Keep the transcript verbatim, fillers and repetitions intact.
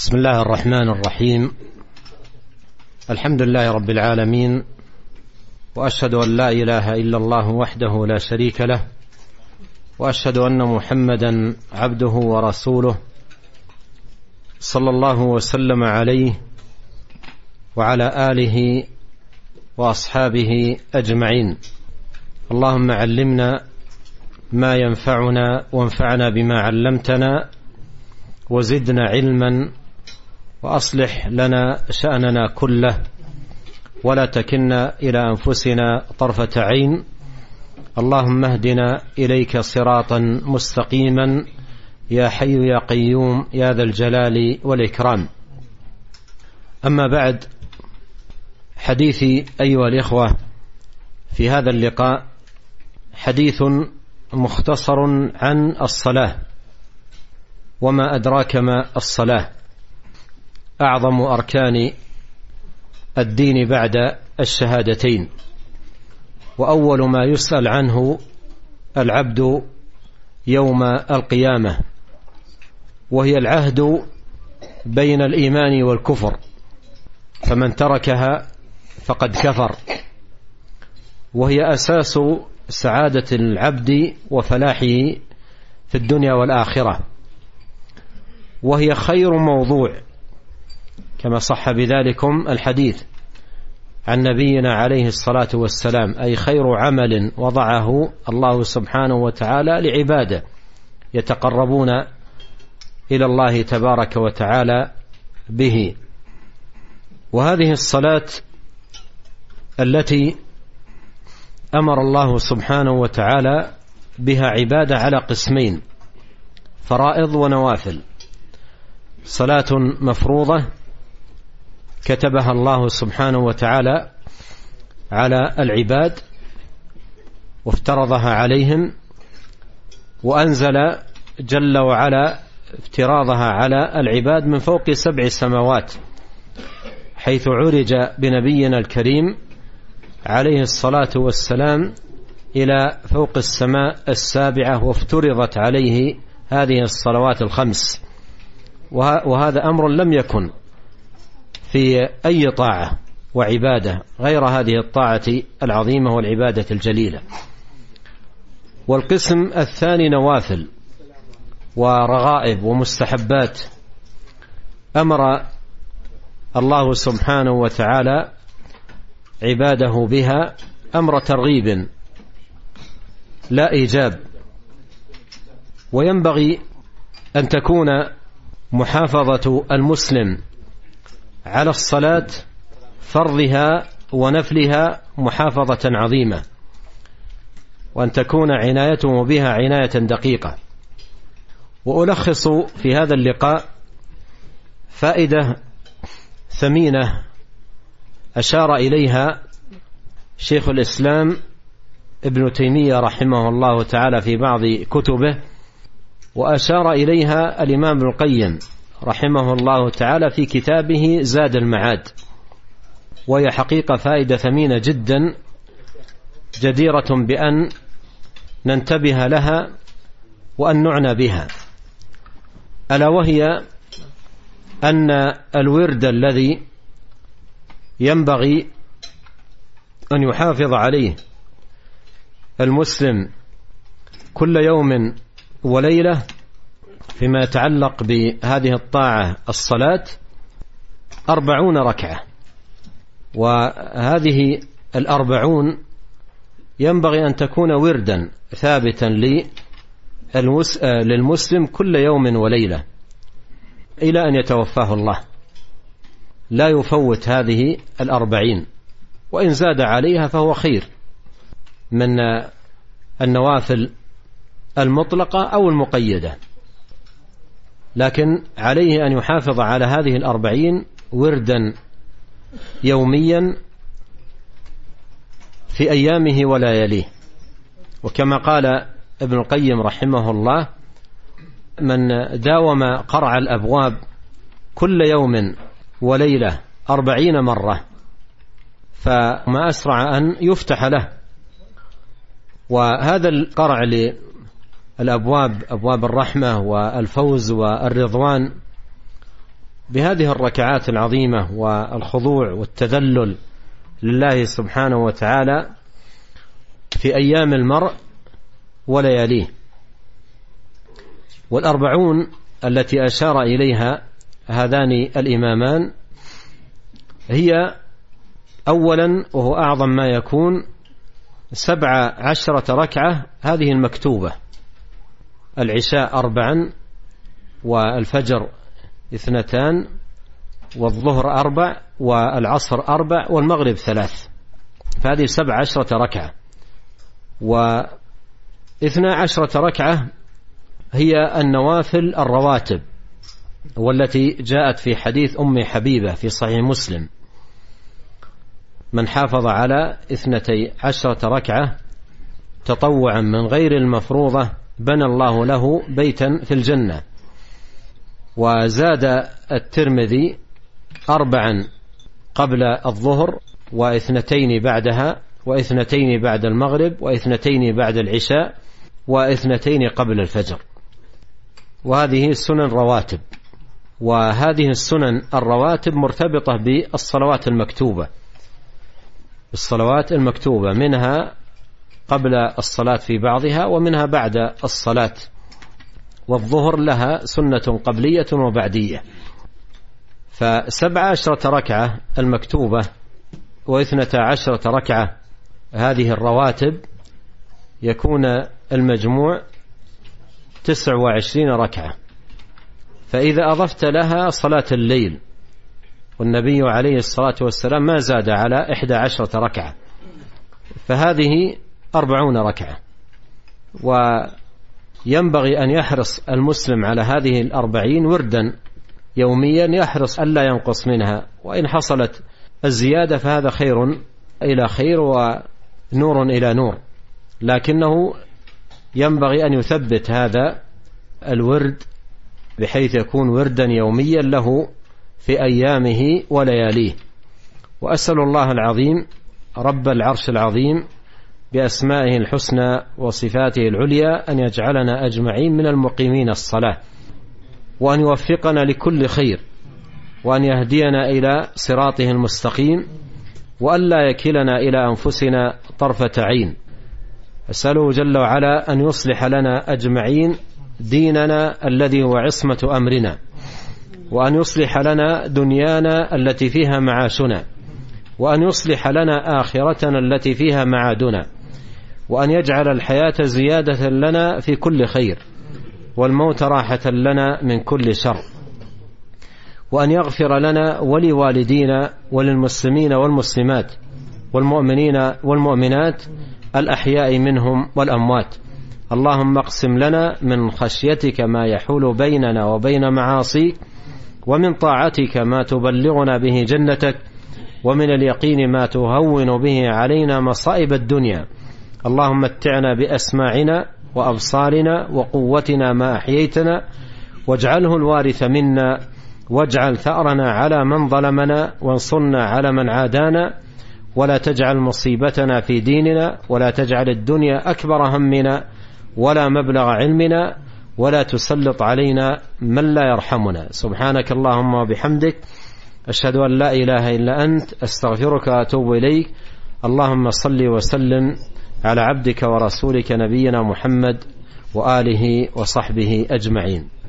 بسم الله الرحمن الرحيم. الحمد لله رب العالمين، وأشهد أن لا إله إلا الله وحده لا شريك له، وأشهد أن محمدا عبده ورسوله صلى الله وسلم عليه وعلى آله وأصحابه أجمعين. اللهم علمنا ما ينفعنا وانفعنا بما علمتنا وزدنا علما وأصلح لنا شأننا كله ولا تكلنا إلى أنفسنا طرفة عين. اللهم اهدنا إليك صراطا مستقيما يا حي يا قيوم يا ذا الجلال والإكرام. أما بعد، حديثي أيها الإخوة في هذا اللقاء حديث مختصر عن الصلاة، وما أدراك ما الصلاة، أعظم أركان الدين بعد الشهادتين، وأول ما يسأل عنه العبد يوم القيامة، وهي العهد بين الإيمان والكفر، فمن تركها فقد كفر، وهي أساس سعادة العبد وفلاحه في الدنيا والآخرة، وهي خير موضوع كما صح بذلكم الحديث عن نبينا عليه الصلاة والسلام، أي خير عمل وضعه الله سبحانه وتعالى لعباده يتقربون إلى الله تبارك وتعالى به. وهذه الصلاة التي أمر الله سبحانه وتعالى بها عبادة على قسمين: فرائض ونوافل. صلاة مفروضة كتبها الله سبحانه وتعالى على العباد وافترضها عليهم، وأنزل جل وعلا افتراضها على العباد من فوق سبع سماوات، حيث عرج بنبينا الكريم عليه الصلاة والسلام إلى فوق السماء السابعة، وافترضت عليه هذه الصلوات الخمس. وهذا أمر لم يكن في أي طاعة وعبادة غير هذه الطاعة العظيمة والعبادة الجليلة. والقسم الثاني نوافل ورغائب ومستحبات، أمر الله سبحانه وتعالى عباده بها أمر ترغيب لا إيجاب، وينبغي أن تكون محافظة المسلم على الصلاة فرضها ونفلها محافظة عظيمة، وأن تكون عنايته بها عناية دقيقة. وألخص في هذا اللقاء فائدة ثمينة أشار إليها شيخ الإسلام ابن تيمية رحمه الله تعالى في بعض كتبه، وأشار إليها الإمام ابن القيم رحمه الله تعالى في كتابه زاد المعاد، وهي حقيقة فائدة ثمينة جدا جديرة بأن ننتبه لها وأن نعنى بها، ألا وهي أن الورد الذي ينبغي أن يحافظ عليه المسلم كل يوم وليلة فيما يتعلق بهذه الطاعة الصلاة أربعون ركعة. وهذه الأربعون ينبغي أن تكون وردا ثابتا للمسلم كل يوم وليلة إلى أن يتوفاه الله، لا يفوت هذه الأربعين، وإن زاد عليها فهو خير من النوافل المطلقة أو المقيدة، لكن عليه أن يحافظ على هذه الأربعين وردا يوميا في أيامه ولياليه. وكما قال ابن القيم رحمه الله: من داوم قرع الأبواب كل يوم وليلة أربعين مرة فما أسرع أن يفتح له. وهذا القرع الأبواب، أبواب الرحمة والفوز والرضوان، بهذه الركعات العظيمة والخضوع والتذلل لله سبحانه وتعالى في أيام المرء ولياليه. والأربعون التي أشار إليها هذان الإمامان هي أولا وهو أعظم ما يكون سبع عشرة ركعة، هذه المكتوبة: العشاء أربعا، والفجر اثنتان، والظهر أربع، والعصر أربع، والمغرب ثلاث، فهذه سبع عشرة ركعة. واثنى عشرة ركعة هي النوافل الرواتب، والتي جاءت في حديث أم حبيبة في صحيح مسلم: من حافظ على اثنتي عشرة ركعة تطوعا من غير المفروضة بنى الله له بيتا في الجنة. وزاد الترمذي: أربعا قبل الظهر، واثنتين بعدها، واثنتين بعد المغرب، واثنتين بعد العشاء، واثنتين قبل الفجر. وهذه السنن رواتب، وهذه السنن الرواتب مرتبطة بالصلوات المكتوبة، الصلوات المكتوبة منها قبل الصلاة في بعضها، ومنها بعد الصلاة. والظهر لها سنة قبلية وبعدية. فسبع عشرة ركعة المكتوبة واثنتا عشرة ركعة هذه الرواتب يكون المجموع تسع وعشرين ركعة. فإذا أضفت لها صلاة الليل، والنبي عليه الصلاة والسلام ما زاد على إحدى عشرة ركعة، فهذه أربعون ركعة. وينبغي أن يحرص المسلم على هذه الأربعين وردا يوميا، يحرص ألا ينقص منها، وإن حصلت الزيادة فهذا خير إلى خير ونور إلى نور، لكنه ينبغي أن يثبت هذا الورد بحيث يكون وردا يوميا له في أيامه ولياليه. وأسأل الله العظيم رب العرش العظيم بأسمائه الحسنى وصفاته العليا أن يجعلنا أجمعين من المقيمين الصلاة، وأن يوفقنا لكل خير، وأن يهدينا إلى صراطه المستقيم، وأن لا يكلنا إلى أنفسنا طرفة عين. أسأله جل وعلا أن يصلح لنا أجمعين ديننا الذي هو عصمة أمرنا، وأن يصلح لنا دنيانا التي فيها معاشنا، وأن يصلح لنا آخرتنا التي فيها معادنا، وأن يجعل الحياة زيادة لنا في كل خير، والموت راحة لنا من كل شر، وأن يغفر لنا ولوالدينا وللمسلمين والمسلمات والمؤمنين والمؤمنات الأحياء منهم والأموات. اللهم اقسم لنا من خشيتك ما يحول بيننا وبين معاصيك، ومن طاعتك ما تبلغنا به جنتك، ومن اليقين ما تهون به علينا مصائب الدنيا. اللهم متعنا بأسماعنا وأبصارنا وقوتنا ما أحييتنا، واجعله الوارث منا، واجعل ثأرنا على من ظلمنا، وانصرنا على من عادانا، ولا تجعل مصيبتنا في ديننا، ولا تجعل الدنيا أكبر همنا ولا مبلغ علمنا، ولا تسلط علينا من لا يرحمنا. سبحانك اللهم وبحمدك، أشهد أن لا إله إلا أنت، أستغفرك وأتوب إليك. اللهم صل وسلم على عبدك ورسولك نبينا محمد وآله وصحبه أجمعين.